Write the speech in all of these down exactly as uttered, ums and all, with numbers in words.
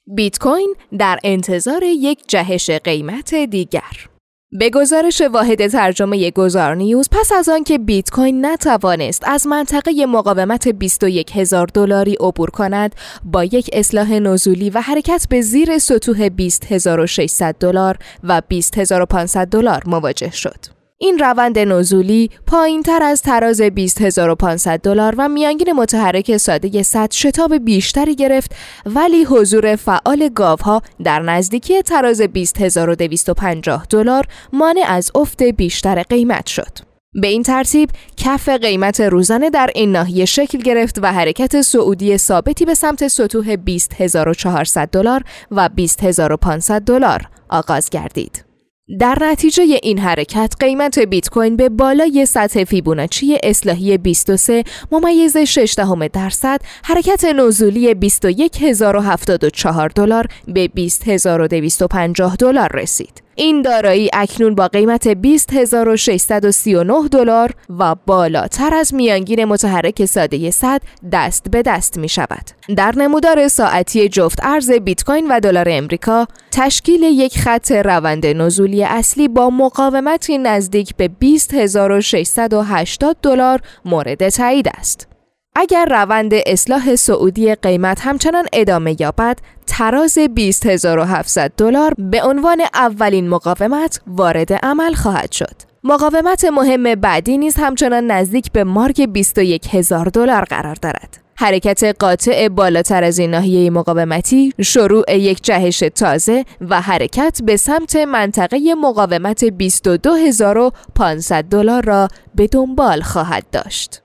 بیت کوین در انتظار یک جهش قیمت دیگر. به گزارش واحد ترجمه گذار نیوز، پس از آن که بیت کوین نتوانست از منطقه مقاومت بیست و یک هزار دلاری عبور کند، با یک اصلاح نزولی و حرکت به زیر سطوح بیست هزار و ششصد دلار و بیست هزار و پانصد دلار مواجه شد. این روند نزولی پایین‌تر از تراز بیست هزار و پانصد دلار و میانگین متحرک ساده صد شتاب بیشتری گرفت، ولی حضور فعال گاوها در نزدیکی تراز بیست هزار و دویست و پنجاه دلار مانع از افت بیشتر قیمت شد. به این ترتیب کف قیمت روزانه در این ناحیه شکل گرفت و حرکت صعودی ثابتی به سمت سطوح بیست هزار و چهارصد دلار و بیست هزار و پانصد دلار آغاز گردید. در نتیجه این حرکت قیمت بیت کوین به بالای سطح فیبوناچی اصلاحی بیست و سه ممیز شش دهم درصد حرکت نزولی بیست و یک هزار و هفتاد و چهار دلار به بیست هزار و دویست و پنجاه دلار رسید. این دارایی اکنون با قیمت بیست هزار و ششصد و سی و نه دلار و بالاتر از میانگین متحرک ساده صد دست به دست می شود. در نمودار ساعتی جفت ارز بیت کوین و دلار امریکا، تشکیل یک خط روند نزولی اصلی با مقاومتی نزدیک به بیست هزار و ششصد و هشتاد دلار مورد تایید است. اگر روند اصلاح صعودی قیمت همچنان ادامه یابد، تراز بیست هزار و هفتصد دلار به عنوان اولین مقاومت وارد عمل خواهد شد. مقاومت مهم بعدی نیز همچنان نزدیک به مارک بیست و یک هزار دلار قرار دارد. حرکت قاطع بالاتر از این ناحیه مقاومتی شروع یک جهش تازه و حرکت به سمت منطقه مقاومت بیست و دو هزار و پانصد دلار را به دنبال خواهد داشت.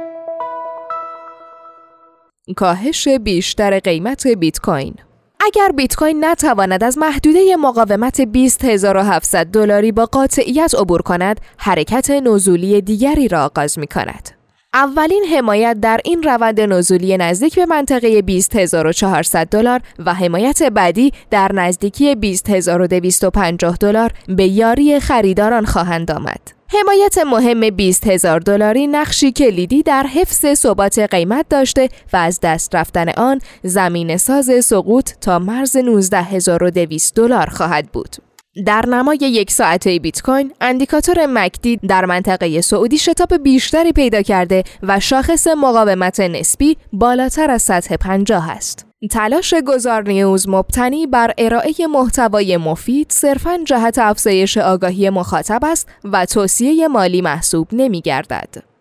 کاهش بیشتر قیمت بیت کوین. اگر بیت کوین نتواند از محدوده مقاومت بیست هزار و هفتصد دلاری با قاطعیت عبور کند، حرکت نزولی دیگری را آغاز می کند. اولین حمایت در این روند نزولی نزدیک به منطقه بیست هزار و چهارصد دلار و حمایت بعدی در نزدیکی بیست هزار و دویست و پنجاه دلار به یاری خریداران خواهند آمد. حمایت مهم بیست هزار دلاری نقشی کلیدی در حفظ ثبات قیمت داشته و از دست رفتن آن زمین ساز سقوط تا مرز نوزده هزار و دویست دلار خواهد بود. در نمای یک ساعته بیت کوین، اندیکاتور مکدی در منطقه سعودی شتاب بیشتری پیدا کرده و شاخص مقاومت نسبی بالاتر از سطح پنجاه است. تلاش گذار نیوز مبتنی بر ارائه محتوای مفید صرفاً جهت افزایش آگاهی مخاطب است و توصیه مالی محسوب نمی‌گردد.